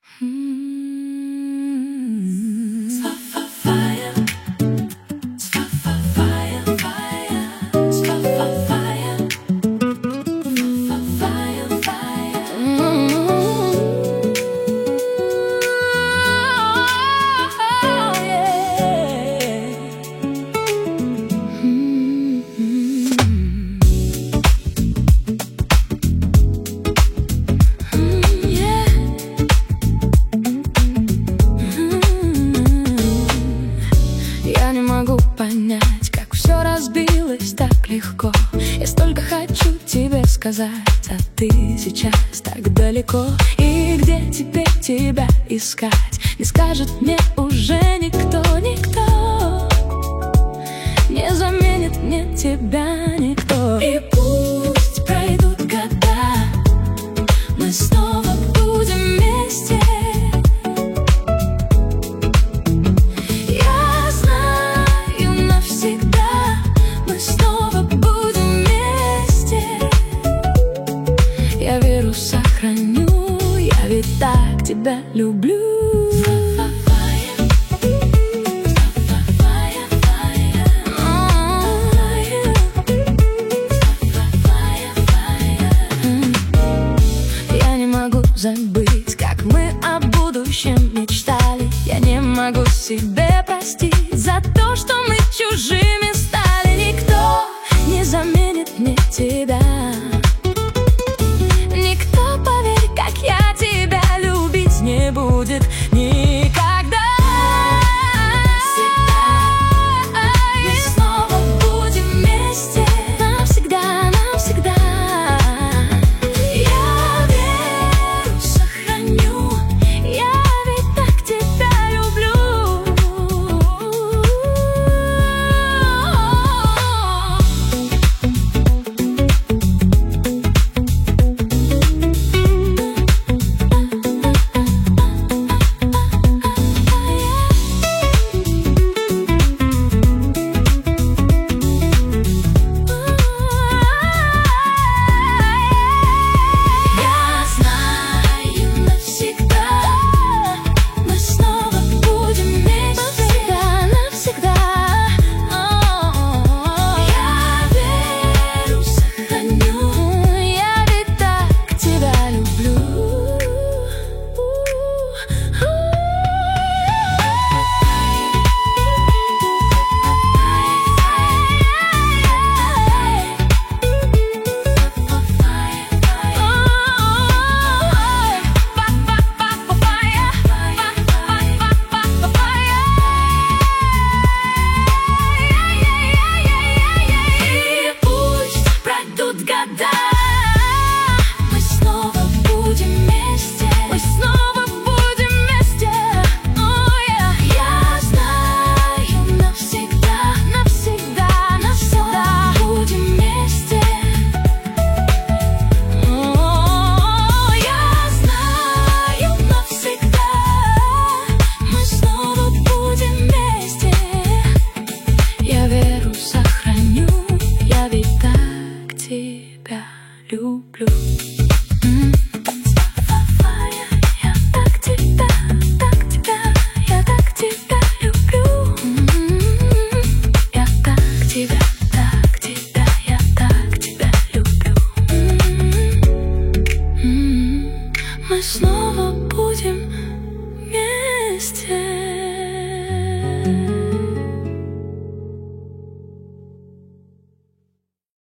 Я не могу понять, как все разбилось так легко. Я столько хочу тебе сказать, а ты сейчас так далеко. И где теперь тебя искать? Не скажет мне уже никто, никто. Не заменит мне тебя никто. И пусть пройдут года, мы снова будем вместе. Я знаю навсегда, мы снова будем вместе. Я веру сохраню, я ведь так тебя люблю. Забыть, как мы о будущем мечтали. Я не могу себе простить за то, что мы чужими стали. Никто не заменит мне тебя.